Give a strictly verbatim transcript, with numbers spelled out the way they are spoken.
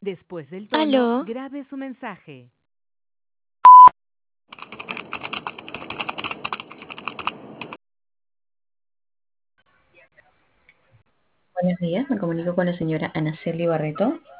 Después del tono, Aló, grabe su mensaje. Buenos días, me comunico con la señora Anaceli Barreto.